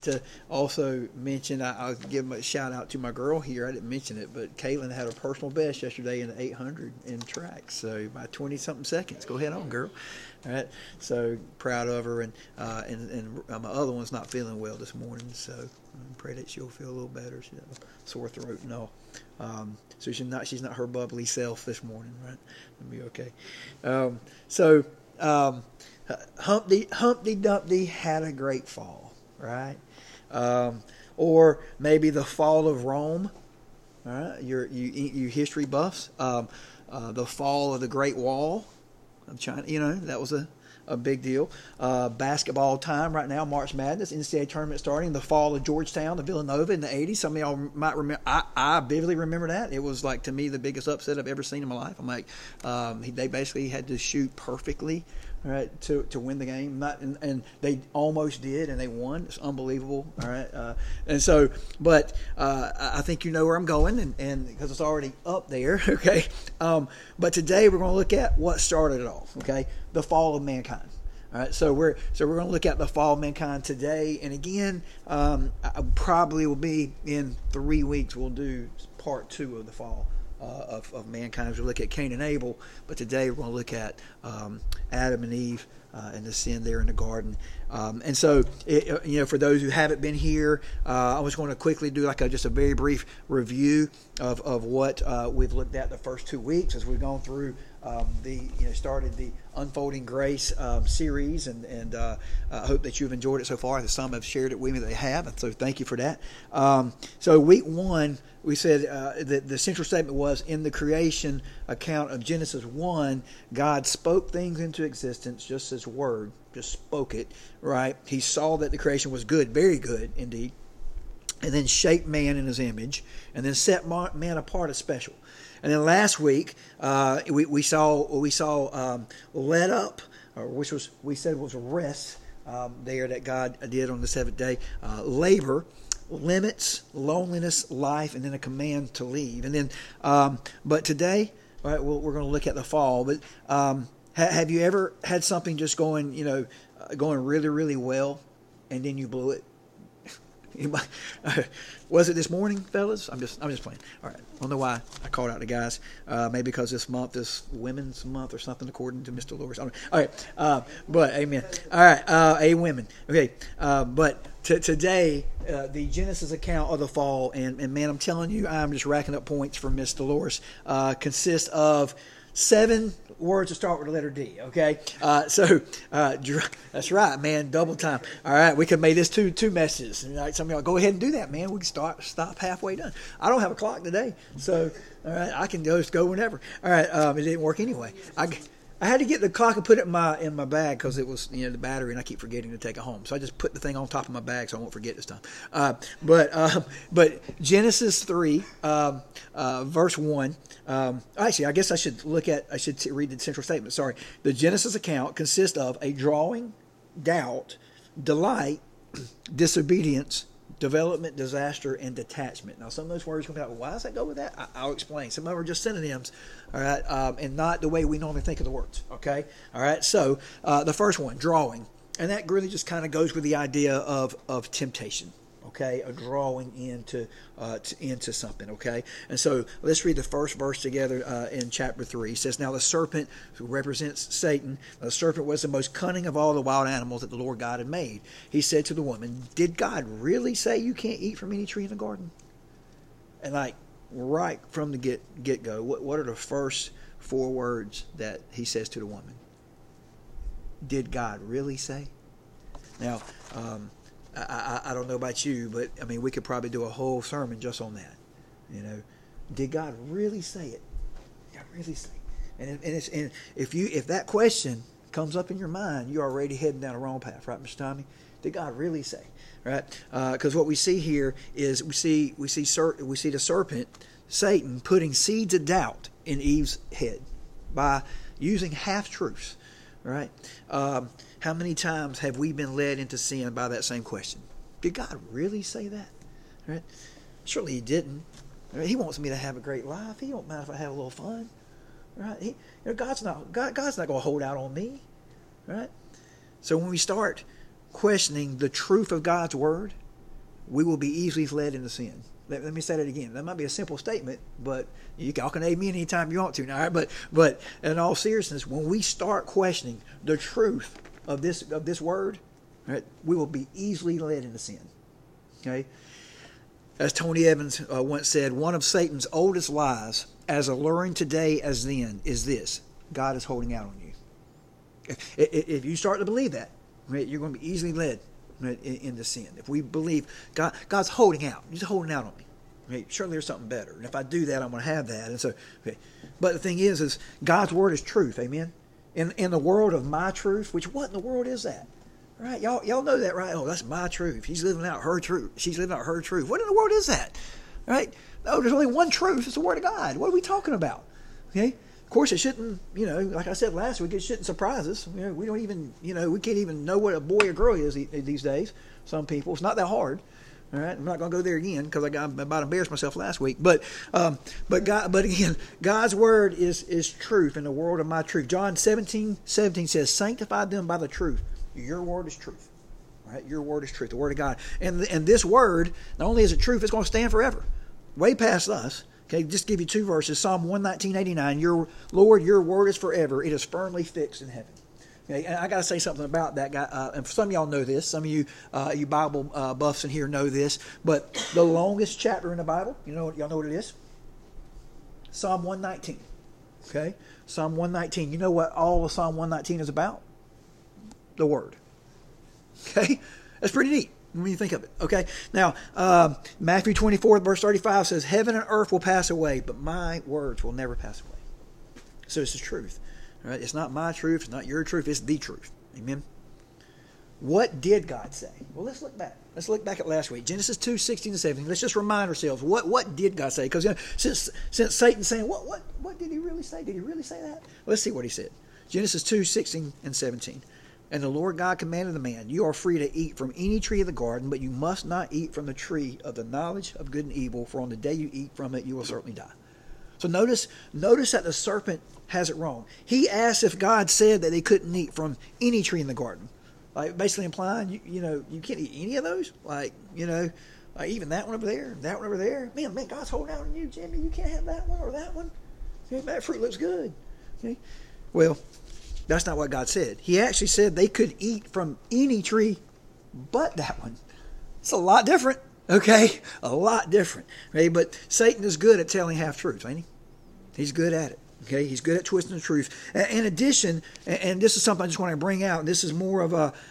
To also mention, I'll give a shout out to my girl here. I didn't mention it, but Caitlin had her personal best yesterday in the 800 in track. So by 20 something seconds. Go ahead on, girl. All right. So proud of her, and my other one's not feeling well this morning, so I pray that she'll feel a little better. She has a sore throat and all. So she's not her bubbly self this morning, right? It'll be okay. Humpty Dumpty had a great fall, right? Or maybe the fall of Rome. All right, you history buffs. The fall of the Great Wall of China. That was a big deal. Basketball time right now, March Madness, NCAA tournament starting. The fall of Georgetown to Villanova in the 80s. Some of y'all might remember. I vividly remember that. It was like, to me, the biggest upset I've ever seen in my life. I'm like, they basically had to shoot perfectly, right, to win the game. And they almost did, and they won. It's unbelievable. All right, but I think you know where I'm going, and because it's already up there. Okay, but today we're going to look at what started it all. Okay, the fall of mankind. All right, so we're going to look at the fall of mankind today, and again, I probably will be in 3 weeks. We'll do part 2 of the fall of mankind as we look at Cain and Abel. But today we're going to look at Adam and Eve and the sin there in the garden. And so, for those who haven't been here, I was going to quickly do just a very brief review of what we've looked at the first 2 weeks as we've gone through started the Unfolding Grace series, and I hope that you've enjoyed it so far. Some have shared it with me that they have, and so thank you for that. So week 1, we said that the central statement was, in the creation account of Genesis 1, God spoke things into existence, just His word, just spoke it, right? He saw that the creation was good, very good indeed, and then shaped man in His image, and then set man apart as special. And then last week we saw let up, which we said was rest there that God did on the 7th day, labor, limits, loneliness, life, and then a command to leave. And then, but today, right, we're going to look at the fall. But have you ever had something just going really, really well, and then you blew it? Was it this morning, fellas? I'm just playing. All right. I don't know why I called out the guys. Maybe because this month is Women's Month or something, according to Mr. Lewis. All right. But amen. All right. A women. Okay. But today, the Genesis account of the fall, and man, I'm telling you, I'm just racking up points for Miss Dolores, consists of 7 words to start with the letter D, okay? That's right, man, double time. All right, we can make this two messages. All right, some of y'all, go ahead and do that, man. We can stop halfway done. I don't have a clock today, so, all right, I can just go whenever. All right, it didn't work anyway. I had to get the clock and put it in my bag because it was the battery, and I keep forgetting to take it home. So I just put the thing on top of my bag so I won't forget this time. But Genesis 3, verse 1. Actually, I guess I should read the central statement. Sorry. The Genesis account consists of a drawing, doubt, delight, disobedience, development, disaster, and detachment. Now, some of those words come out. Well, why does that go with that? I'll explain. Some of them are just synonyms, all right, and not the way we normally think of the words. Okay, all right. So the first one, drawing, and that really just kind of goes with the idea of temptation. Okay, a drawing into something. Okay, and so let's read the first verse together in chapter 3. It says, "Now the serpent, who represents Satan, the serpent was the most cunning of all the wild animals that the Lord God had made. He said to the woman, 'Did God really say you can't eat from any tree in the garden?'" And right from the get go, what are the first 4 words that He says to the woman? Did God really say? Now, I don't know about you, but I mean, we could probably do a whole sermon just on that. Did God really say it? Did God really say it? And if that question comes up in your mind, you're already heading down the wrong path, right, Mr. Tommy? Did God really say? Right? Because what we see here is we see the serpent, Satan, putting seeds of doubt in Eve's head by using half truths. Right? How many times have we been led into sin by that same question? Did God really say that? Right? Surely He didn't. Right? He wants me to have a great life. He don't mind if I have a little fun. Right? God's not going to hold out on me. Right? So when we start questioning the truth of God's word, we will be easily led into sin. Let me say that again. That might be a simple statement, but y'all can amen anytime you want to. All right? But in all seriousness, when we start questioning the truth of this word, right, we will be easily led into sin. Okay? As Tony Evans once said, one of Satan's oldest lies, as alluring today as then, is this: God is holding out on you. If you start to believe that, right, you're going to be easily led into sin. If we believe God's holding out, He's holding out on me. Right? Surely there's something better, and if I do that, I'm going to have that. And so, okay. But the thing is God's word is truth. Amen. In the world of my truth, which what in the world is that? Right? Y'all know that, right? Oh, that's my truth. He's living out her truth. She's living out her truth. What in the world is that? Right? No, there's only one truth. It's the Word of God. What are we talking about? Okay. Of course, it shouldn't, like I said last week, it shouldn't surprise us. We don't even, we can't even know what a boy or girl is these days. Some people, it's not that hard. All right, I'm not going to go there again because I about embarrassed myself last week. But again, God's word is truth in the world of my truth. John 17:17 says, "Sanctify them by the truth. Your word is truth." Right, your word is truth, the word of God, and this word not only is it truth, it's going to stand forever, way past us. Okay, just give you two verses. Psalm 119:89. Your Lord, your word is forever. It is firmly fixed in heaven. Okay, and I got to say something about that guy. And some of y'all know this. Some of you Bible buffs in here know this. But the longest chapter in the Bible, y'all know what it is? Psalm 119. Okay, Psalm 119. You know what all of Psalm 119 is about? The word. Okay, that's pretty neat when you think of it. Okay, now Matthew 24 verse 35 says, "Heaven and earth will pass away, but my words will never pass away." So this is truth. Right? It's not my truth. It's not your truth. It's the truth. Amen. What did God say? Well, let's look back. Let's look back at last week. Genesis 2:16-17. Let's just remind ourselves what did God say? Because since Satan's saying what did he really say? Did he really say that? Let's see what he said. Genesis 2:16-17. And the Lord God commanded the man, "You are free to eat from any tree of the garden, but you must not eat from the tree of the knowledge of good and evil, for on the day you eat from it, you will certainly die." So notice that the serpent has it wrong. He asked if God said that they couldn't eat from any tree in the garden, like basically implying you can't eat any of those, like even that one over there, that one over there. Man, God's holding out on you, Jimmy. You can't have that one or that one. That fruit looks good. Okay, well, that's not what God said. He actually said they could eat from any tree but that one. It's a lot different. Okay, a lot different. Okay, but Satan is good at telling half truths, ain't he? He's good at it. Okay, he's good at twisting the truth. In addition, and this is something I just want to bring out. This is more of a,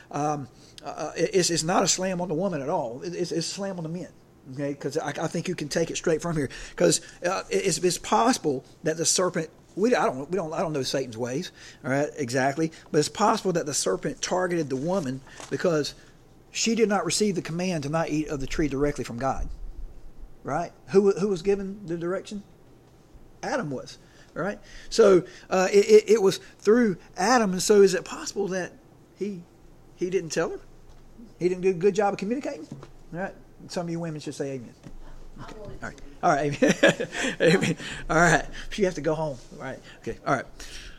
it's not a slam on the woman at all. It's a slam on the men. Okay, because I think you can take it straight from here. Because it's possible that the serpent. I don't know Satan's ways. All right, exactly. But it's possible that the serpent targeted the woman because she did not receive the command to not eat of the tree directly from God. Right? Who was given the direction? Adam was. Right? So it was through Adam, and so is it possible that he didn't tell her? He didn't do a good job of communicating? All right? Some of you women should say amen. Okay. All right. Amen. Amen. All right. You have to go home. All right. Okay. All right.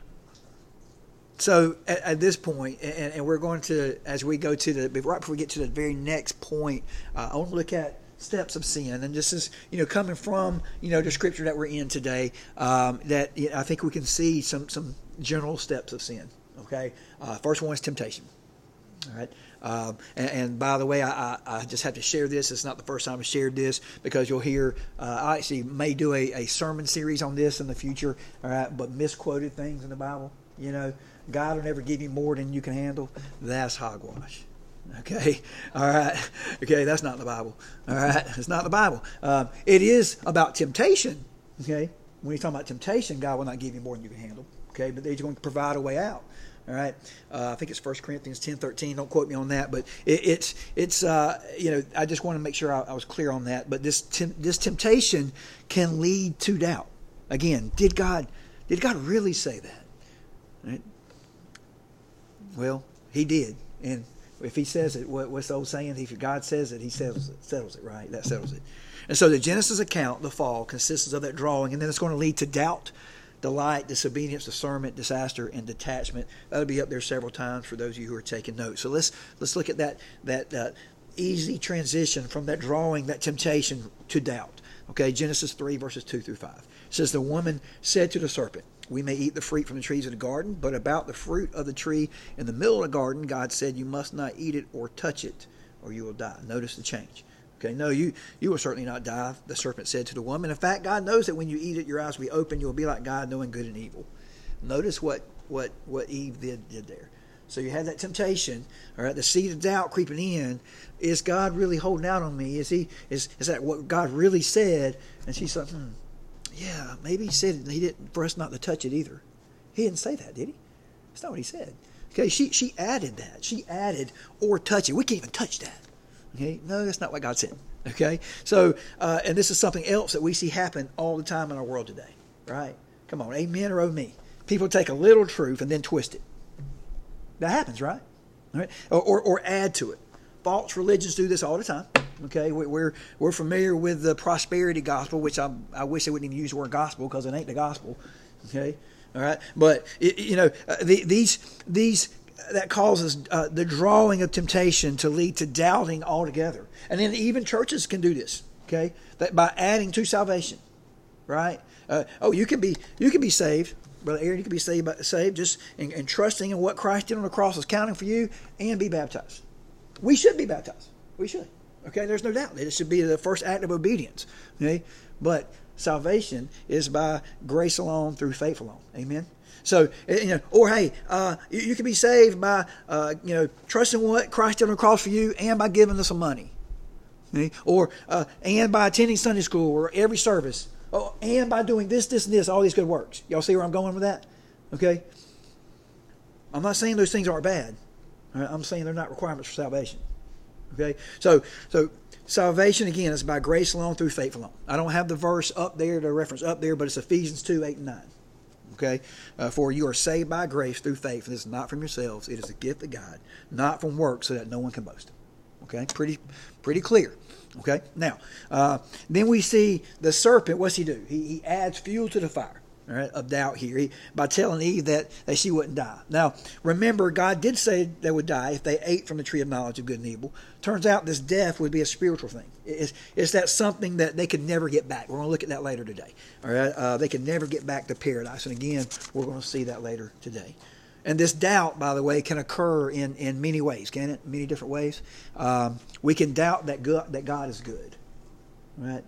So at this point, and we're going to, as we go to right before we get to the very next point, I want to look at steps of sin, and this is coming from the scripture that we're in today. That I think we can see some general steps of sin. Okay, first one is temptation. All right, and by the way, I just have to share this. It's not the first time I've shared this because you'll hear. I actually may do a sermon series on this in the future. All right, but misquoted things in the Bible. God will never give you more than you can handle. That's hogwash. Okay, all right. Okay, that's not in the Bible. All right, it's not in the Bible. It is about temptation. Okay, when you're talking about temptation, God will not give you more than you can handle. Okay, but He's going to provide a way out. All right, I think it's 1 Corinthians 10:13. Don't quote me on that, but it's I just want to make sure I was clear on that. But this temptation can lead to doubt. Again, did God really say that? Right? Well, He did, and if He says it, what's the old saying? If God says it, He settles it, right? That settles it. And so the Genesis account, the fall, consists of that drawing, and then it's going to lead to doubt, delight, disobedience, discernment, disaster, and detachment. That'll be up there several times for those of you who are taking notes. So let's look at that easy transition from that drawing, that temptation, to doubt. Okay, Genesis 3, verses 2 through 5. It says, the woman said to the serpent, we may eat the fruit from the trees of the garden, but about the fruit of the tree in the middle of the garden, God said, you must not eat it or touch it, or you will die. Notice the change. Okay, no, you will certainly not die, the serpent said to the woman. In fact, God knows that when you eat it, your eyes will be open. You will be like God, knowing good and evil. Notice what Eve did there. So you had that temptation, all right, the seed of doubt creeping in. Is God really holding out on me? Is that what God really said? And she's like, yeah, maybe he said he didn't for us not to touch it either. He didn't say that, did he? That's not what he said. Okay, she added that. She added, or touch it. We can't even touch that. Okay, no, that's not what God said. Okay, so and this is something else that we see happen all the time in our world today. Right? Come on, amen or oh me. People take a little truth and then twist it. That happens, right? All right, or add to it. False religions do this all the time. Okay, we're familiar with the prosperity gospel, which I wish they wouldn't even use the word gospel because it ain't the gospel. Okay, all right, but these that causes the drawing of temptation to lead to doubting altogether, and then even churches can do this. Okay, that by adding to salvation, right? You can be saved. Brother Aaron, you can be saved just in trusting in what Christ did on the cross is counting for you, and be baptized. We should be baptized. We should. Okay, there's no doubt. It should be the first act of obedience. Okay, but salvation is by grace alone, through faith alone. Amen. So, or hey, you can be saved by trusting what Christ did on the cross for you, and by giving us some money. Okay? Or and by attending Sunday school or every service. Oh, and by doing this, and this, all these good works. Y'all see where I'm going with that? Okay? I'm not saying those things aren't bad. Right? I'm saying they're not requirements for salvation. Okay? So salvation, again, is by grace alone, through faith alone. I don't have the verse up there, the reference up there, but it's Ephesians 2, 8 and 9. Okay? For you are saved by grace through faith, and this is not from yourselves. It is a gift of God, not from works, so that no one can boast. Okay? Pretty clear. Okay, now, then we see the serpent. What's he do? He adds fuel to the fire, all right, of doubt here by telling Eve that she wouldn't die. Now, remember, God did say they would die if they ate from the tree of knowledge of good and evil. Turns out this death would be a spiritual thing. It's that something that they could never get back. We're going to look at that later today. All right, they could never get back to paradise. And again, we're going to see that later today. And this doubt, by the way, can occur in many ways, can it? Many different ways. We can doubt that God is good. Right?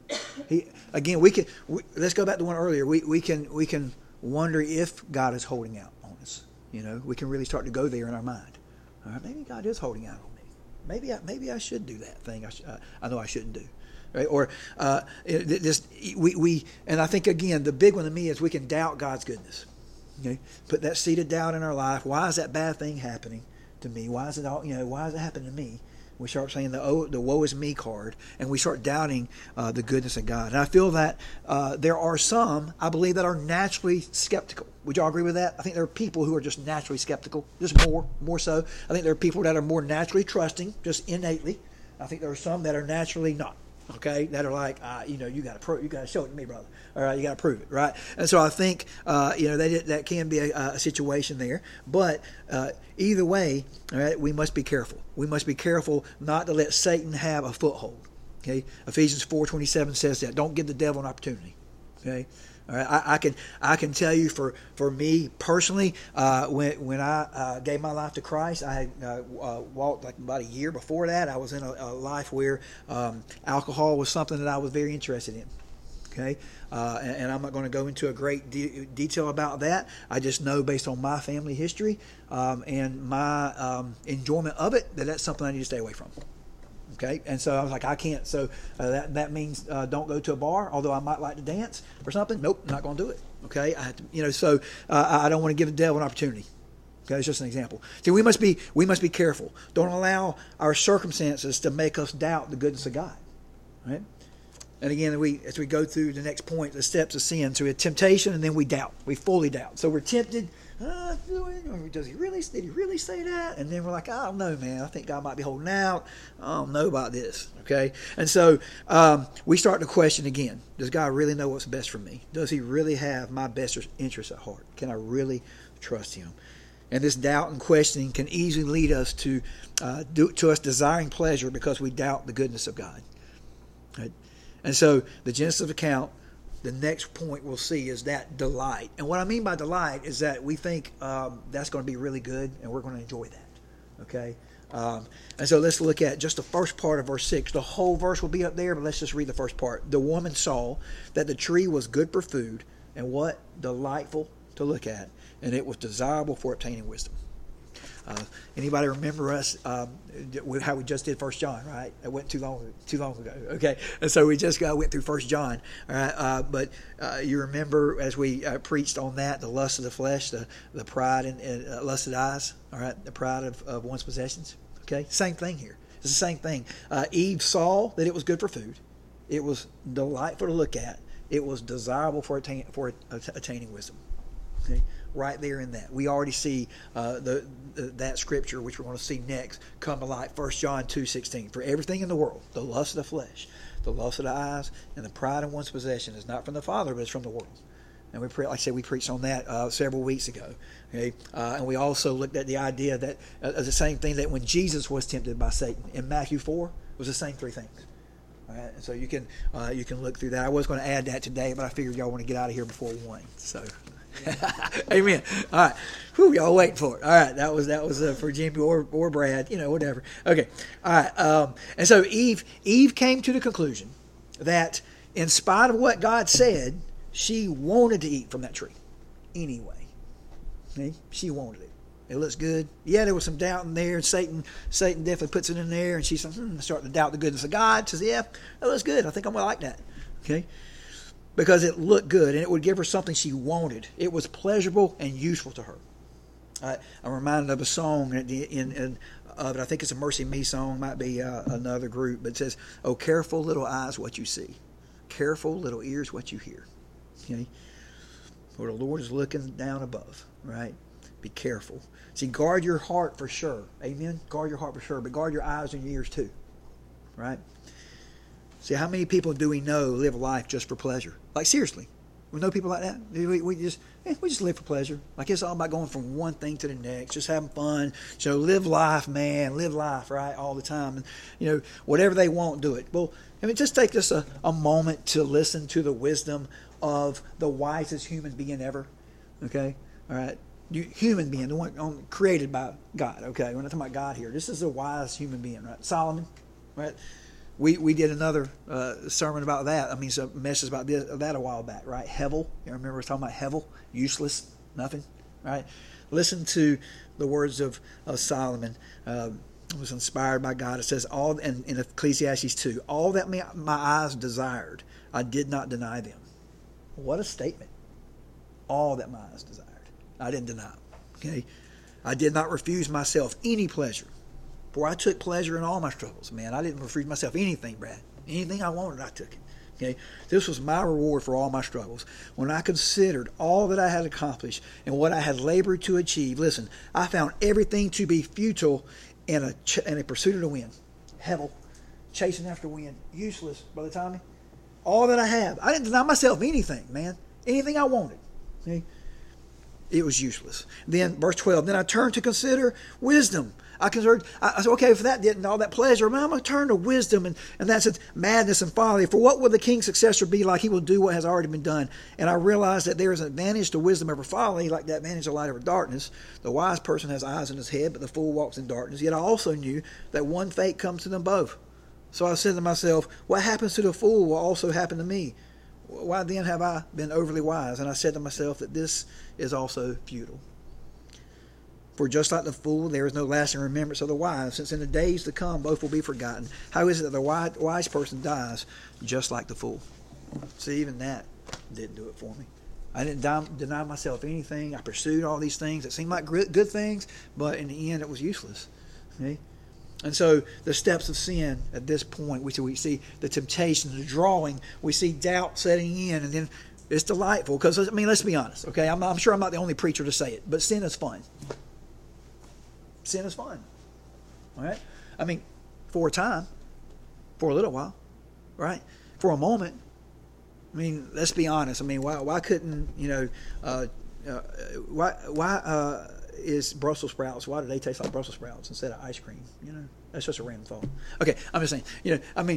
Let's go back to one earlier. We can wonder if God is holding out on us. We can really start to go there in our mind. All right, maybe God is holding out on me. Maybe I should do that thing I know I shouldn't do. Right? Or and I think again the big one to me is we can doubt God's goodness. Okay, put that seed of doubt in our life. Why is that bad thing happening to me? Why is it why is it happening to me? We start saying the woe is me card, and we start doubting the goodness of God. And I feel that there are some, I believe, that are naturally skeptical. Would y'all agree with that? I think there are people who are just naturally skeptical, just more so. I think there are people that are more naturally trusting, just innately. I think there are some that are naturally not. Okay, that are like, you got to show it to me, brother. All right, you got to prove it, right? And so I think, that can be a situation there. But either way, all right, we must be careful. We must be careful not to let Satan have a foothold. Okay, Ephesians 4:27 says that. Don't give the devil an opportunity. Okay. All right, I can tell you for me personally, when I gave my life to Christ, I had walked like about a year before that. I was in a life where alcohol was something that I was very interested in. Okay, and I'm not going to go into a great detail about that. I just know based on my family history and my enjoyment of it that's something I need to stay away from. Okay, and so I was like, I can't. So that means don't go to a bar. Although I might like to dance or something. Nope, not going to do it. Okay, I have to, so I don't want to give the devil an opportunity. Okay, it's just an example. See, we must be careful. Don't allow our circumstances to make us doubt the goodness of God. Right. And again, as we go through the next point, the steps of sin. So we have temptation, and then we doubt. We fully doubt. So we're tempted. Did he really say that? And then we're like, I don't know, man. I think God might be holding out. I don't know about this. Okay, and so we start to question again. Does God really know what's best for me? Does He really have my best interest at heart? Can I really trust Him? And this doubt and questioning can easily lead us to us desiring pleasure because we doubt the goodness of God. Right? And so the Genesis account, the next point we'll see is that delight. And what I mean by delight is that we think that's going to be really good and we're going to enjoy that. Okay? And so let's look at just the first part of verse 6. The whole verse will be up there, but let's just read the first part. The woman saw that the tree was good for food and what? Delightful to look at. And it was desirable for obtaining wisdom. Anybody remember us how we just did 1 John, right? It wasn't too long ago. Okay, and so we just went through 1 John. All right, but you remember as we preached on that, the lust of the flesh, the pride and lust of the eyes. All right, the pride of one's possessions. Okay, same thing here. It's the same thing. Eve saw that it was good for food. It was delightful to look at. It was desirable for attaining wisdom. Okay, right there in that. We already see that scripture, which we're going to see next, come to light. 1 John 2:16. For everything in the world, the lust of the flesh, the lust of the eyes, and the pride of one's possession is not from the Father, but it's from the world. And like I said, we preached on that several weeks ago. Okay, and we also looked at the idea that the same thing that when Jesus was tempted by Satan in Matthew 4, it was the same three things. All right, so you can look through that. I was going to add that today, but I figured y'all want to get out of here before 1. So. Amen. All right. Whew, y'all waiting for it. All right. That was for Jimmy or Brad, whatever. Okay. All right. And so Eve came to the conclusion that in spite of what God said, she wanted to eat from that tree anyway. Okay? She wanted it. It looks good. Yeah, there was some doubt in there, and Satan definitely puts it in there, and she's starting to doubt the goodness of God. Says, yeah, that looks good. I think I'm going to like that. Okay. Because it looked good and it would give her something she wanted. It was pleasurable and useful to her. I'm reminded of a song of it. I think it's a Mercy Me song. Might be another group. But it says, "Oh, careful little eyes what you see. Careful little ears what you hear." Okay? For the Lord is looking down above. Right? Be careful. See, guard your heart for sure. Amen? Guard your heart for sure. But guard your eyes and your ears too. Right? See, how many people do we know live life just for pleasure? Like, seriously. We know people like that. We just live for pleasure. Like, it's all about going from one thing to the next, just having fun. So live life, man. Live life, right, all the time. And, whatever they want, do it. Well, just take just a moment to listen to the wisdom of the wisest human being ever. Okay? All right? Human being, the one created by God. Okay? We're not talking about God here. This is a wise human being, right? Solomon, right? We did another sermon about that. Some message about that a while back, right? Hevel. You remember we were talking about Hevel? Useless, nothing, right? Listen to the words of Solomon. It was inspired by God. It says, all in Ecclesiastes 2, all that my eyes desired, I did not deny them. What a statement. All that my eyes desired, I didn't deny. Okay? I did not refuse myself any pleasure. For I took pleasure in all my struggles. Man, I didn't refuse myself anything, Brad. Anything I wanted, I took it. Okay, this was my reward for all my struggles. When I considered all that I had accomplished and what I had labored to achieve, listen, I found everything to be futile in a pursuit of the wind. Hevel, chasing after wind, useless, Brother Tommy. All that I have, I didn't deny myself anything, man. Anything I wanted. Okay? It was useless. Then, verse 12, then I turned to consider wisdom. I said, okay, if that didn't, all that pleasure, man, I'm going to turn to wisdom, and that's its madness and folly. For what will the king's successor be like? He will do what has already been done. And I realized that there is an advantage to wisdom over folly, like that advantage of light over darkness. The wise person has eyes in his head, but the fool walks in darkness. Yet I also knew that one fate comes to them both. So I said to myself, what happens to the fool will also happen to me. Why then have I been overly wise? And I said to myself that this is also futile. For just like the fool, there is no lasting remembrance of the wise, since in the days to come both will be forgotten. How is it that the wise person dies just like the fool? See, even that didn't do it for me. I didn't deny myself anything. I pursued all these things that seemed like good things, but in the end it was useless. Okay? And so the steps of sin at this point, we see the temptation, the drawing, we see doubt setting in, and then it's delightful. Because, let's be honest, okay? I'm sure I'm not the only preacher to say it, but sin is fun. Sin is fun. All right? For a time, for a little while, right? For a moment. Let's be honest. Why couldn't, is Brussels sprouts, why do they taste like Brussels sprouts instead of ice cream? That's just a random thought. Okay, I'm just saying.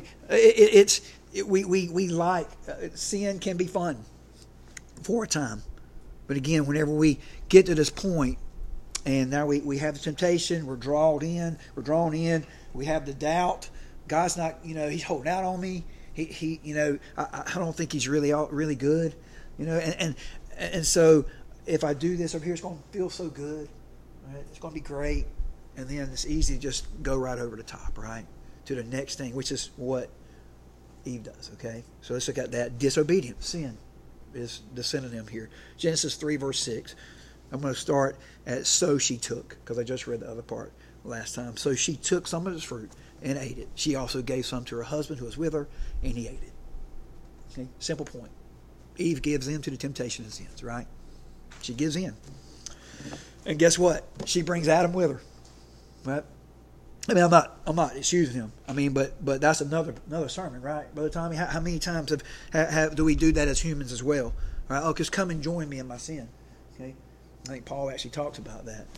We like sin can be fun for a time, but again, whenever we get to this point, and now we have the temptation, we're drawn in, we have the doubt. God's not, He's holding out on me. He I don't think He's really good, and so if I do this over here, it's going to feel so good, right? It's going to be great, and then it's easy to just go right over the top, right, to the next thing, which is what Eve does. Okay, so let's look at that. Disobedience, sin, is the synonym here. Genesis 3 verse 6. I'm going to start at so she took, because I just read the other part last time. So she took some of his fruit and ate it. She also gave some to her husband who was with her, and he ate it. Okay, simple point. Eve gives in to the temptation and sins, right? She gives in. And guess what? She brings Adam with her. Right? I mean, I'm not excusing him. I mean, but that's another sermon, right? Brother Tommy, how many times do we do that as humans as well? Right? Oh, because come and join me in my sin. Okay? I think Paul actually talks about that.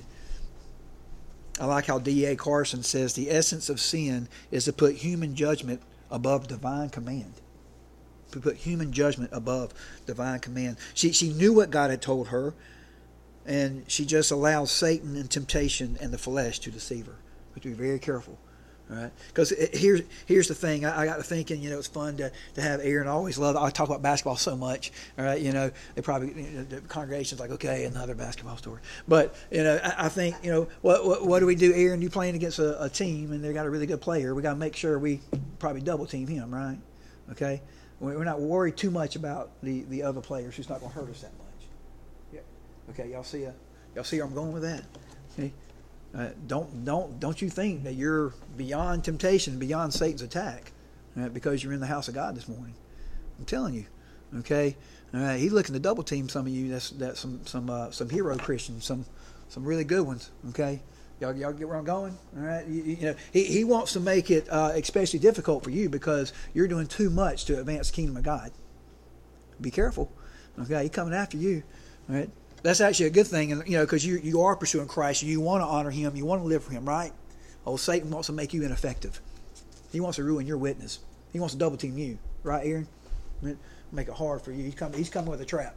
I like how D.A. Carson says the essence of sin is to put human judgment above divine command. To put human judgment above divine command. She knew what God had told her, and she just allowed Satan and temptation and the flesh to deceive her. We have to be very careful. All right, because here's the thing. I got to thinking, it's fun to have Aaron. I always love. I talk about basketball so much. All right, they probably the congregation's like, okay, another basketball story. But I think what do we do, Aaron? You playing against a team and they got a really good player. We got to make sure we probably double team him, right? Okay, we're not worried too much about the other players who's not going to hurt us that much. Yeah. Okay, y'all see where I'm going with that? Okay. Don't you think that you're beyond temptation, beyond Satan's attack, right, because you're in the house of God this morning? I'm telling you, okay. All right, he's looking to double team some of you. That's some hero Christians, some really good ones. Okay, y'all get where I'm going. All right, he wants to make it especially difficult for you because you're doing too much to advance the kingdom of God. Be careful. Okay, he's coming after you. All right. That's actually a good thing, and because you are pursuing Christ, and you want to honor Him, you want to live for Him, right? Oh, Satan wants to make you ineffective. He wants to ruin your witness. He wants to double team you, right, Aaron? Make it hard for you. He's coming with a trap.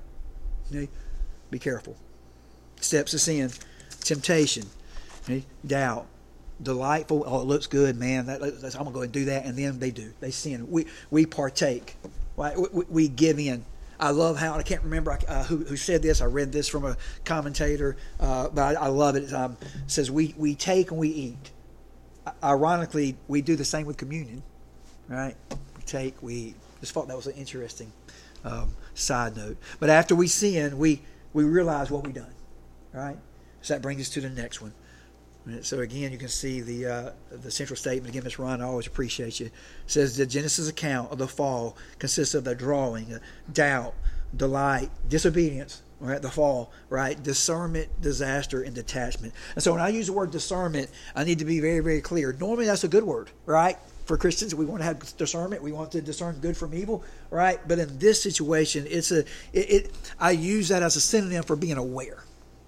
Be careful. Steps of sin, temptation, doubt, delightful. Oh, it looks good, man. I'm gonna go ahead and do that, and then they do. They sin. We partake. Right? We give in. I love how, I can't remember who said this. I read this from a commentator, but I love it. It says, we take and we eat. Ironically, we do the same with communion, right? We take, we eat. Just thought that was an interesting side note. But after we sin, we realize what we've done, right? So that brings us to the next one. So again, you can see the central statement. Again, Ms. Ron, I always appreciate you. It says the Genesis account of the fall consists of the drawing, doubt, delight, disobedience, right? The fall, right? Discernment, disaster, and detachment. And so when I use the word discernment, I need to be very, very clear. Normally, that's a good word, right? For Christians, we want to have discernment. We want to discern good from evil, right? But in this situation, I use that as a synonym for being aware.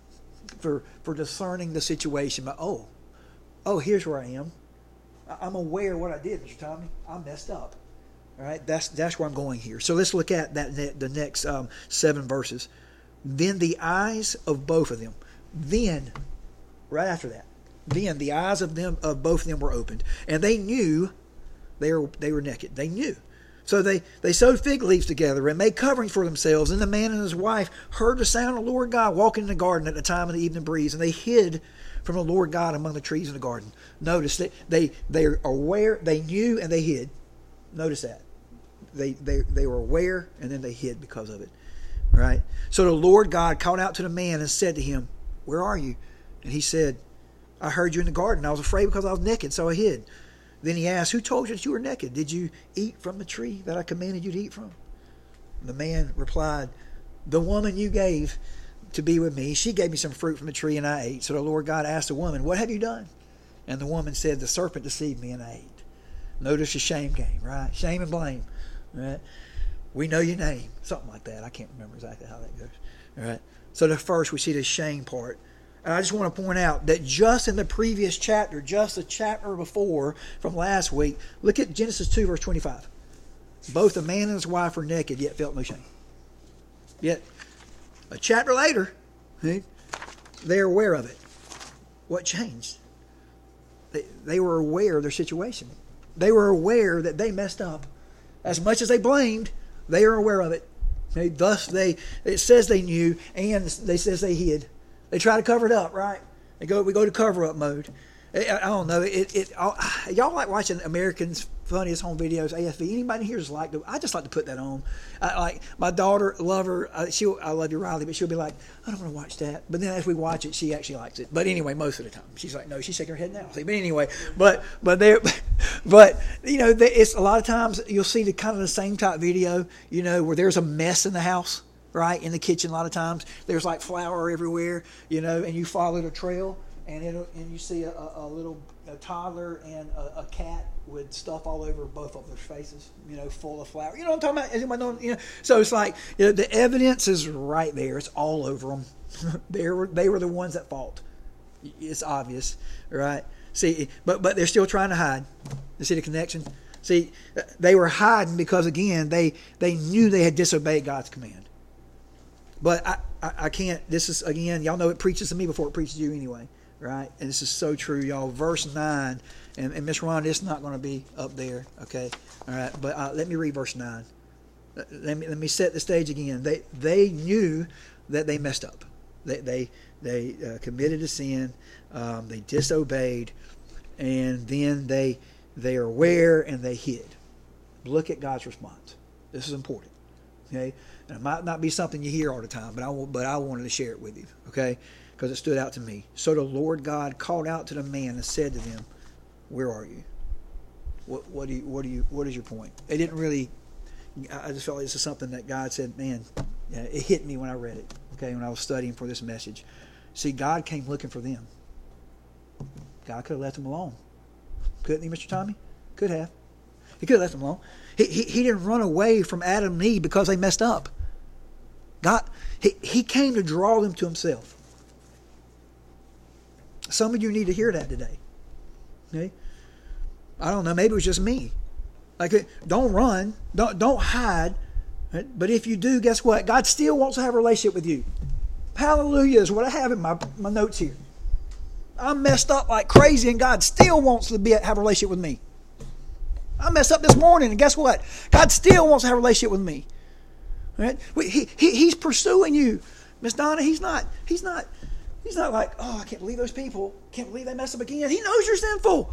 For discerning the situation, but oh, here's where I am. I'm aware of what I did, Mr. Tommy. I messed up. All right, that's where I'm going here. So let's look at the next 7 verses. Then the eyes of both of them. Then, right after that, then the eyes of both of them were opened, and they knew they were naked. They knew. So they sewed fig leaves together and made coverings for themselves. And the man and his wife heard the sound of the Lord God walking in the garden at the time of the evening breeze. And they hid from the Lord God among the trees in the garden. Notice that they're aware, they knew, and they hid. Notice that. They were aware, and then they hid because of it. All right? So the Lord God called out to the man and said to him, "Where are you?" And he said, "I heard you in the garden. I was afraid because I was naked, so I hid." Then he asked, "Who told you that you were naked? Did you eat from the tree that I commanded you to eat from?" The man replied, "The woman you gave to be with me, she gave me some fruit from the tree and I ate." So the Lord God asked the woman, "What have you done?" And the woman said, "The serpent deceived me and I ate." Notice the shame game, right? Shame and blame. Right? We know your name. Something like that. I can't remember exactly how that goes. All right. So the first we see the shame part. And I just want to point out that just in the previous chapter, just the chapter before from last week, look at Genesis 2, verse 25. Both the man and his wife were naked, yet felt no shame. Yet, a chapter later, they're aware of it. What changed? They were aware of their situation. They were aware that they messed up. As much as they blamed, they are aware of it. It says they knew, and they says they hid. They try to cover it up, right? We go to cover up mode. I don't know. Y'all like watching Americans' Funniest Home Videos, AFV? Anybody here just like to? I just like to put that on. Like my daughter, love her. I love you, Riley, but she'll be like, I don't want to watch that. But then as we watch it, she actually likes it. But anyway, most of the time, she's like, no, she's shaking her head now. See, but anyway, but it's a lot of times you'll see the kind of the same type video, where there's a mess in the house. Right, in the kitchen, a lot of times there's like flour everywhere, and you follow the trail, and you see a little toddler and a cat with stuff all over both of their faces, full of flour. You know what I'm talking about? So it's like the evidence is right there; it's all over them. they were the ones at fault. It's obvious, right? See, but they're still trying to hide. You see the connection? See, they were hiding because again they knew they had disobeyed God's command. But I can't, this is, again, y'all know it preaches to me before it preaches to you anyway, right? And this is so true, y'all. Verse 9, and Miss Rhonda, it's not going to be up there, okay? All right, but let me read verse 9. Let me set the stage again. They knew that they messed up. They committed a sin. They disobeyed. And then they are aware and they hid. Look at God's response. This is important, okay? And it might not be something you hear all the time, but I wanted to share it with you, okay? Because it stood out to me. So the Lord God called out to the man and said to them, "Where are you? What is your point?" It didn't really. I just felt like this is something that God said. Man, it hit me when I read it. Okay, when I was studying for this message. See, God came looking for them. God could have left them alone, couldn't he, Mr. Tommy? Could have. He could have left them alone. He didn't run away from Adam and Eve because they messed up. God, he came to draw them to himself. Some of you need to hear that today. Okay? I don't know. Maybe it was just me. Like, don't run. Don't hide. Right? But if you do, guess what? God still wants to have a relationship with you. Hallelujah is what I have in my notes here. I'm messed up like crazy, and God still wants to have a relationship with me. I messed up this morning, and guess what? God still wants to have a relationship with me. Right? He's pursuing you, Miss Donna. He's not like, oh, I can't believe those people. Can't believe they messed up again. He knows you're sinful.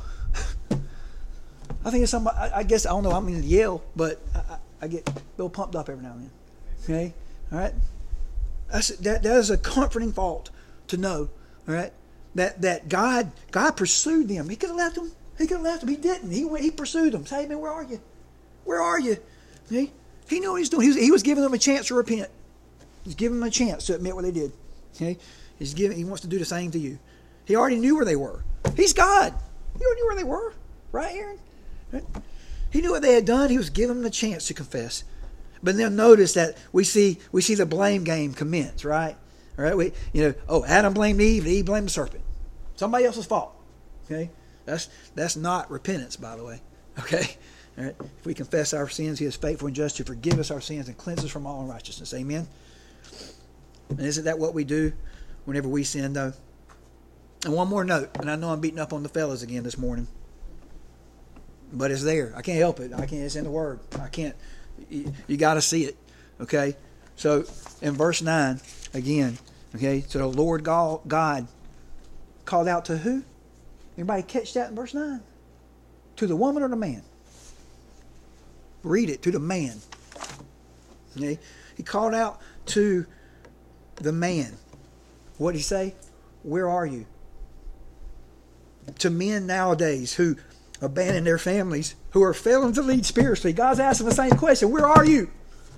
I think it's somebody. I guess I don't know. I'm going to yell, but I get a little pumped up every now and then. Okay, all right. That is a comforting thought to know. All right, that God pursued them. He could have left them. He didn't. He pursued them. Say, man, where are you? Where are you? See? He knew what he was doing. He was giving them a chance to repent. He's giving them a chance to admit what they did. Okay? He wants to do the same to you. He already knew where they were. He's God. He already knew where they were. Right, Aaron? Right? He knew what they had done. He was giving them the chance to confess. But then notice that we see the blame game commence, right? All right? Adam blamed Eve, Eve blamed the serpent. Somebody else's fault. Okay? That's not repentance, by the way. Okay? All right? If we confess our sins, he is faithful and just to forgive us our sins and cleanse us from all unrighteousness. Amen? And isn't that what we do whenever we sin, though? And one more note, and I know I'm beating up on the fellas again this morning, but it's there. I can't help it. It's in the Word. I can't. You got to see it. Okay? So, in verse 9, again, okay, so the Lord God called out to who? Anybody catch that in verse 9? To the woman or the man? Read it. To the man. Okay? He called out to the man. What did he say? Where are you? To men nowadays who abandon their families, who are failing to lead spiritually, God's asking the same question. Where are you?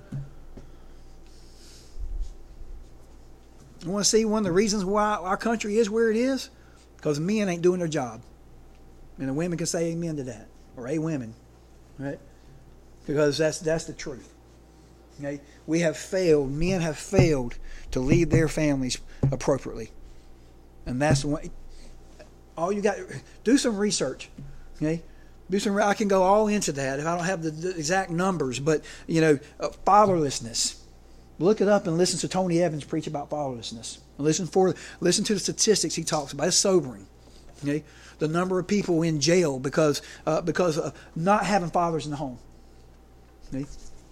You want to see one of the reasons why our country is where it is? Because men ain't doing their job. And the women can say amen to that. Or a women. Right? Because that's the truth. Okay? Men have failed to lead their families appropriately. And that's the one. All you got, do some research. Okay? I can go all into that if I don't have the exact numbers, but fatherlessness. Look it up and listen to Tony Evans preach about fatherlessness. Listen to the statistics he talks about. It's sobering. Okay, the number of people in jail because of not having fathers in the home. Okay,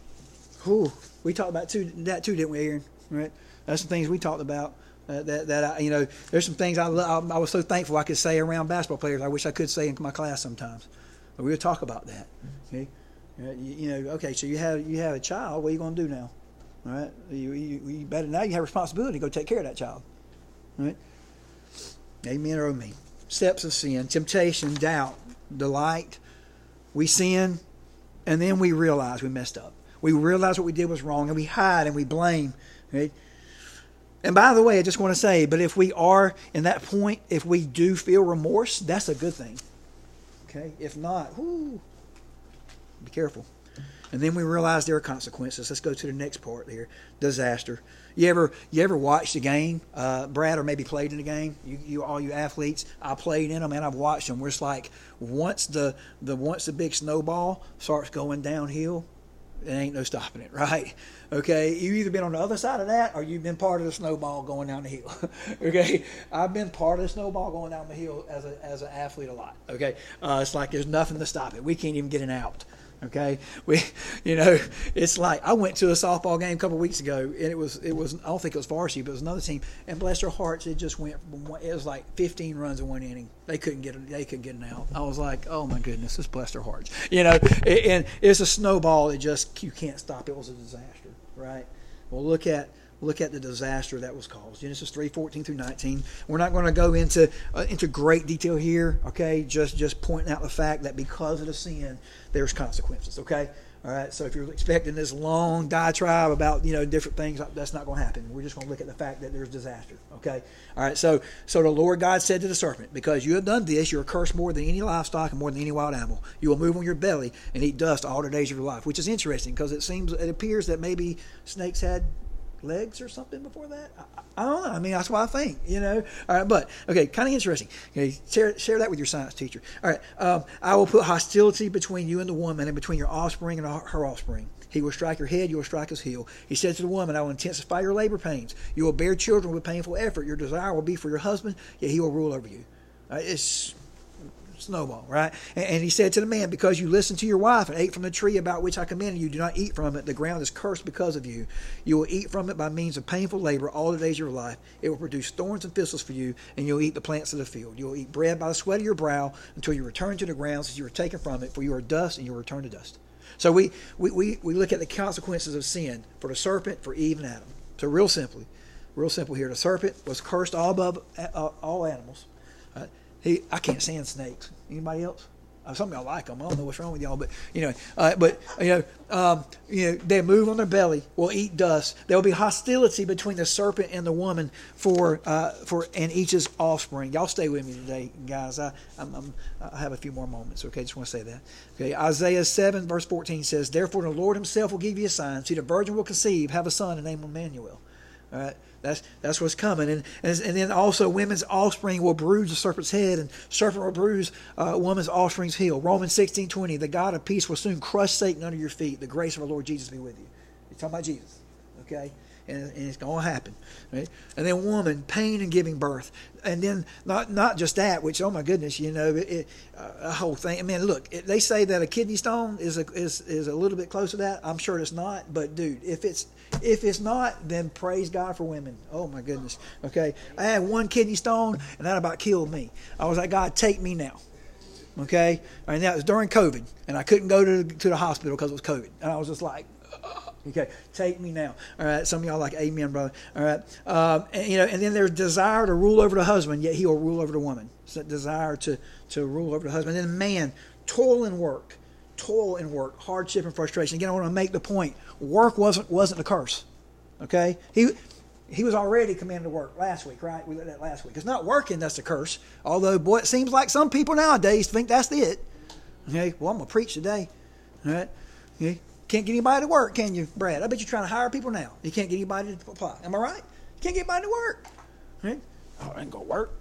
we talked about that too, didn't we, Aaron? Right, that's some things we talked about. There's some things I was so thankful I could say around basketball players. I wish I could say in my class sometimes. But we'll talk about that. Okay, okay. So you have a child. What are you going to do now? All right, you better now. You have a responsibility to go take care of that child. All right, amen or amen. Steps of sin: temptation, doubt, delight. We sin, and then we realize we messed up. We realize what we did was wrong, and we hide and we blame. Right? And by the way, I just want to say, but if we are in that point, if we do feel remorse, that's a good thing. Okay, if not, be careful. And then we realize there are consequences. Let's go to the next part here. Disaster. You ever watched a game, Brad, or maybe played in a game? All you athletes, I played in them and I've watched them. Where it's like once the big snowball starts going downhill, there ain't no stopping it, right? Okay, you've either been on the other side of that or you've been part of the snowball going down the hill. Okay, I've been part of the snowball going down the hill as an athlete a lot. Okay, it's like there's nothing to stop it. We can't even get it out. Okay, it's like I went to a softball game a couple of weeks ago, and it was I don't think it was varsity, but it was another team, and bless their hearts, it just went. It was like 15 runs in one inning. They couldn't get it out. I was like, oh my goodness, just bless their hearts. And it's a snowball. You can't stop. It was a disaster, right? Well, look at the disaster that was caused. Genesis 3:14 through 19. We're not going to go into great detail here, okay? Just pointing out the fact that because of the sin, there's consequences, okay? All right, so if you're expecting this long diatribe about different things, that's not going to happen. We're just going to look at the fact that there's disaster, okay? All right, so the Lord God said to the serpent, because you have done this, you are cursed more than any livestock and more than any wild animal. You will move on your belly and eat dust all the days of your life, which is interesting because it appears that maybe snakes had legs or something before that. I don't know. I mean, that's what I think, All right, but okay, kind of interesting. Okay, share that with your science teacher. All right, I will put hostility between you and the woman, and between your offspring and her offspring. He will strike your head, you will strike his heel. He said to the woman, I will intensify your labor pains. You will bear children with painful effort. Your desire will be for your husband, yet he will rule over you. It's snowball, right? And he said to the man, because you listened to your wife and ate from the tree about which I commanded you, do not eat from it. The ground is cursed because of you. You will eat from it by means of painful labor all the days of your life. It will produce thorns and thistles for you, and you'll eat the plants of the field. You will eat bread by the sweat of your brow until you return to the ground, since you are taken from it, for you are dust, and you will return to dust. So we look at the consequences of sin for the serpent, for Eve and Adam. So real simple here. The serpent was cursed all above all animals. I can't stand snakes. Anybody else? Some of y'all like them. I don't know what's wrong with y'all, but they move on their belly, will eat dust. There will be hostility between the serpent and the woman for and each's offspring. Y'all stay with me today, guys. I have a few more moments. Okay, just want to say that. Okay, Isaiah 7 verse 14 says, "Therefore the Lord Himself will give you a sign. See, the virgin will conceive, have a son, and name him Emmanuel." All right. That's what's coming, and then also women's offspring will bruise the serpent's head, and serpent will bruise woman's offspring's heel. Romans 16:20, the God of peace will soon crush Satan under your feet. The grace of our Lord Jesus be with you. You're talking about Jesus, okay? And it's going to happen, right? And then woman, pain in giving birth, and then not just that, which oh my goodness, a whole thing. I mean, look, they say that a kidney stone is a little bit close to that. I'm sure it's not, but dude, if it's not, then praise God for women. Oh my goodness, okay. I had one kidney stone, and that about killed me. I was like, God, take me now. Okay, and that was during COVID, and I couldn't go to the hospital because it was COVID, and I was just like. Okay, take me now. All right, some of y'all like, amen, brother. All right, and then there's desire to rule over the husband, yet he will rule over the woman. So that desire to rule over the husband. And then man, toil and work, hardship and frustration. Again, I want to make the point: work wasn't a curse. Okay, he was already commanded to work last week, right? We looked at that last week. It's not working that's the curse. Although, boy, it seems like some people nowadays think that's it. Okay, well, I'm gonna preach today. All right, okay. Can't get anybody to work, can you, Brad? I bet you're trying to hire people now. You can't get anybody to apply. Am I right? You can't get anybody to work. Right? Oh, I ain't going to work.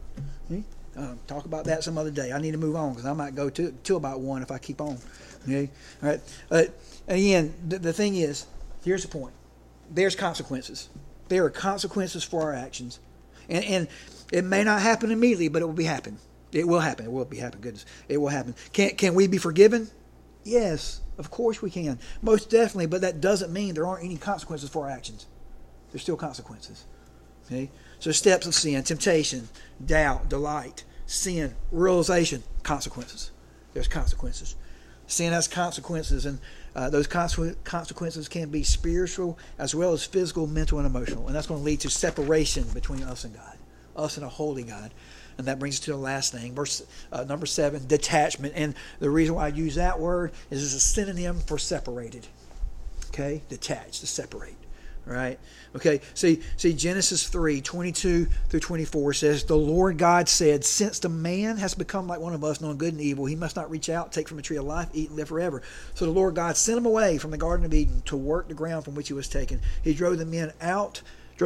See? Talk about that some other day. I need to move on because I might go to about 1 if I keep on. Okay? All right. Again, the thing is, here's the point. There's consequences. There are consequences for our actions. And it may not happen immediately, but it will be happen. It will happen. It will be happen. Goodness. It will happen. Can we be forgiven? Yes, of course we can. Most definitely, but that doesn't mean there aren't any consequences for our actions. There's still consequences. Okay? So steps of sin, temptation, doubt, delight, sin, realization, consequences. There's consequences. Sin has consequences, and those consequences can be spiritual as well as physical, mental, and emotional. And that's going to lead to separation between us and God, us and a holy God. And that brings us to the last thing, verse number 7, detachment. And the reason why I use that word is it's a synonym for separated. Okay? Detached, to separate. Right? Okay, see Genesis 3:22 through 24 says, the Lord God said, since the man has become like one of us, knowing good and evil, he must not reach out, take from the tree of life, eat, and live forever. So the Lord God sent him away from the Garden of Eden to work the ground from which he was taken. He drove the men out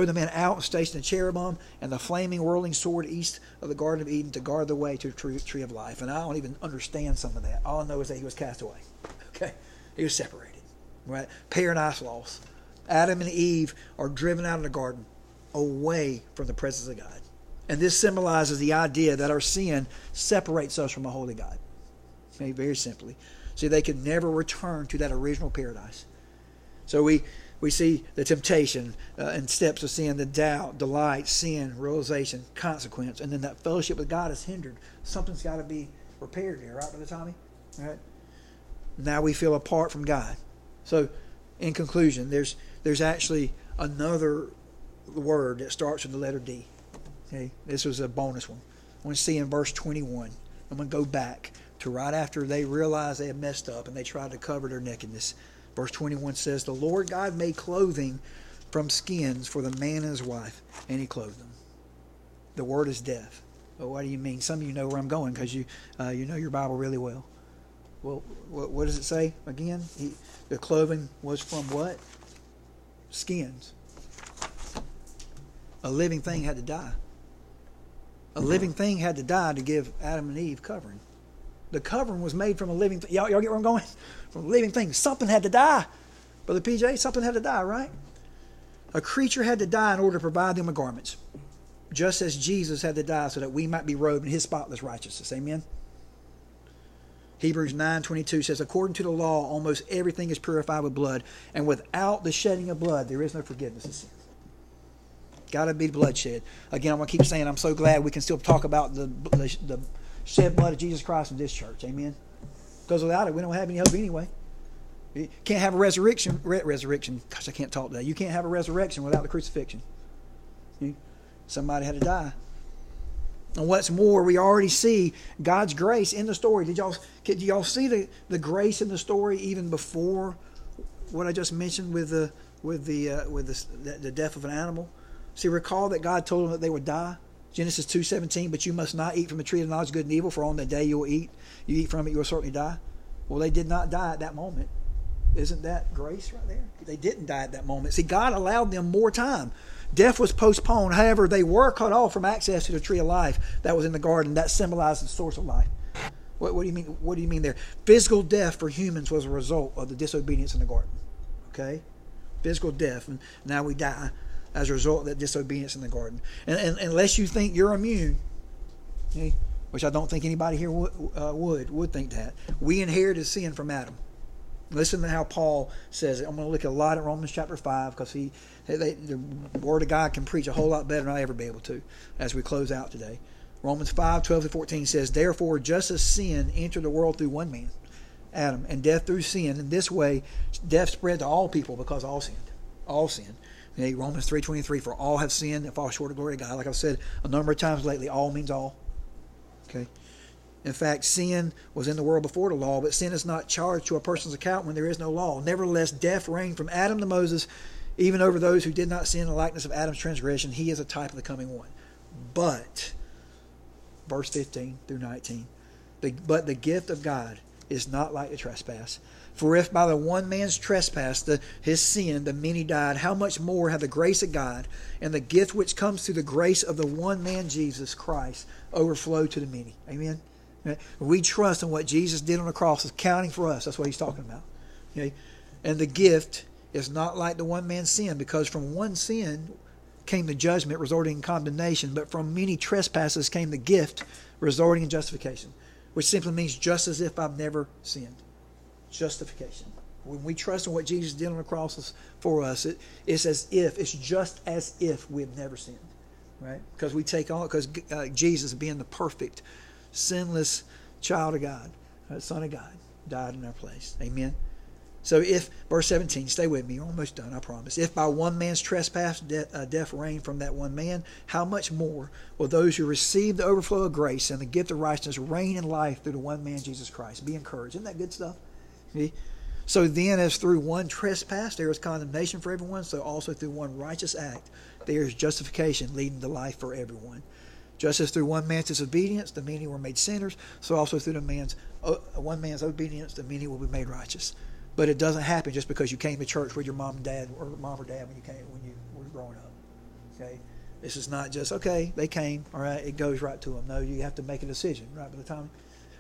and stationed the cherubim and the flaming whirling sword east of the Garden of Eden to guard the way to the tree of life. And I don't even understand some of that. All I know is that he was cast away. Okay, he was separated. Right? Paradise lost. Adam and Eve are driven out of the garden, away from the presence of God. And this symbolizes the idea that our sin separates us from a holy God. Okay, very simply. See, they could never return to that original paradise. So we see the temptation and steps of sin, the doubt, delight, sin, realization, consequence, and then that fellowship with God is hindered. Something's got to be repaired here, right, Brother Tommy? All right. Now we feel apart from God. So, in conclusion, there's actually another word that starts with the letter D. Okay, this was a bonus one. I want to see in verse 21. I'm going to go back to right after they realized they had messed up and they tried to cover their nakedness. Verse 21 says, the Lord God made clothing from skins for the man and his wife, and he clothed them. The word is death. Well, what do you mean? Some of you know where I'm going because you know your Bible really well. Well, what does it say again? The clothing was from what? Skins. A living thing had to die. A living thing had to die to give Adam and Eve covering. The covering was made from a living thing. Y'all get where I'm going? From a living thing. Something had to die. Brother PJ, something had to die, right? A creature had to die in order to provide them with garments. Just as Jesus had to die so that we might be robed in his spotless righteousness. Amen? Hebrews 9:22 says, according to the law, almost everything is purified with blood, and without the shedding of blood, there is no forgiveness of sin. Got to be bloodshed. Again, I'm going to keep saying, I'm so glad we can still talk about the shed blood of Jesus Christ in this church. Amen? Because without it, we don't have any hope anyway. You can't have a resurrection. Gosh, I can't talk today. You can't have a resurrection without the crucifixion. Somebody had to die. And what's more, we already see God's grace in the story. Did y'all see the grace in the story even before what I just mentioned with the death of an animal? See, recall that God told them that they would die. Genesis 2:17, but you must not eat from the tree of the knowledge of good and evil, for on the day you eat from it, you will certainly die. Well, they did not die at that moment. Isn't that grace right there? They didn't die at that moment. See, God allowed them more time. Death was postponed. However, they were cut off from access to the tree of life that was in the garden. That symbolized the source of life. What do you mean? What do you mean there? Physical death for humans was a result of the disobedience in the garden. Okay? Physical death. And now we die as a result of that disobedience in the garden. And unless you think you're immune, okay, which I don't think anybody here would think that, we inherited sin from Adam. Listen to how Paul says it. I'm going to look a lot at Romans chapter 5 because the Word of God can preach a whole lot better than I'll ever be able to as we close out today. Romans 5:12-14 says, therefore, just as sin entered the world through one man, Adam, and death through sin, in this way, death spread to all people because all sinned. All sinned. Okay, Romans 3:23, for all have sinned and fall short of the glory of God. Like I've said a number of times lately, all means all. Okay. In fact, sin was in the world before the law, but sin is not charged to a person's account when there is no law. Nevertheless, death reigned from Adam to Moses, even over those who did not sin in the likeness of Adam's transgression. He is a type of the coming one. But, verse 15 through 19, but the gift of God is not like the trespass. For if by the one man's trespass, his sin, the many died, how much more have the grace of God and the gift which comes through the grace of the one man, Jesus Christ, overflowed to the many? Amen? We trust in what Jesus did on the cross is counting for us. That's what he's talking about. Okay? And the gift is not like the one man's sin, because from one sin came the judgment resulting in condemnation, but from many trespasses came the gift resulting in justification, which simply means just as if I've never sinned. Justification. When we trust in what Jesus did on the cross for us, it's just as if we have never sinned, right? Because we take on, because Jesus, being the perfect, sinless child of God, Son of God, died in our place. Amen. So if, verse 17, stay with me, you're almost done, I promise. If by one man's trespass death reigned from that one man, how much more will those who receive the overflow of grace and the gift of righteousness reign in life through the one man, Jesus Christ? Be encouraged. Isn't that good stuff? See? So then, as through one trespass there is condemnation for everyone, so also through one righteous act there is justification leading to life for everyone. Just as through one man's disobedience the many were made sinners, so also through one man's obedience the many will be made righteous. But it doesn't happen just because you came to church with your mom or dad when you were growing up. Okay, this is not just okay. They came, all right. It goes right to them. No, you have to make a decision right by the time.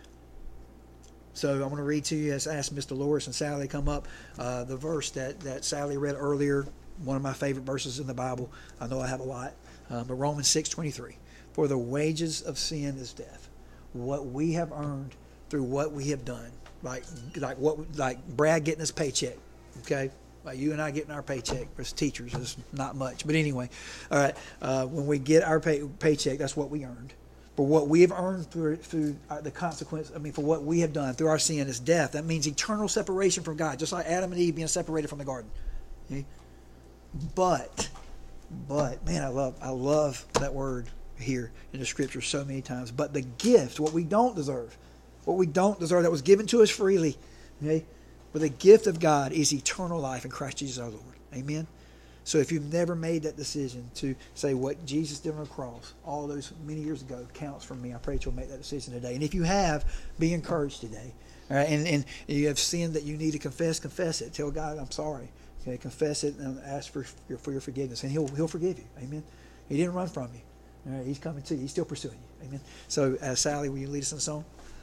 So I'm going to read to you, as I asked Mr. Loris and Sally to come up, the verse that Sally read earlier. One of my favorite verses in the Bible. I know I have a lot, but Romans 6:23. For the wages of sin is death. What we have earned through what we have done. Like Brad getting his paycheck, okay? Like you and I getting our paycheck as teachers is not much, but anyway, all right. When we get our paycheck, that's what we earned. For what we have earned through the consequence, for what we have done through our sin is death. That means eternal separation from God, just like Adam and Eve being separated from the garden. Okay? But man, I love that word here in the Scripture so many times. But the gift, what we don't deserve, that was given to us freely. Okay? But the gift of God is eternal life in Christ Jesus our Lord. Amen? So if you've never made that decision to say what Jesus did on the cross all those many years ago counts for me, I pray that you'll make that decision today. And if you have, be encouraged today. All right? And you have sinned that you need to confess it. Tell God, I'm sorry. Okay? Confess it and ask for your forgiveness. And He'll forgive you. Amen? He didn't run from you. All right? He's coming to you. He's still pursuing you. Amen? So Sally, will you lead us in a song?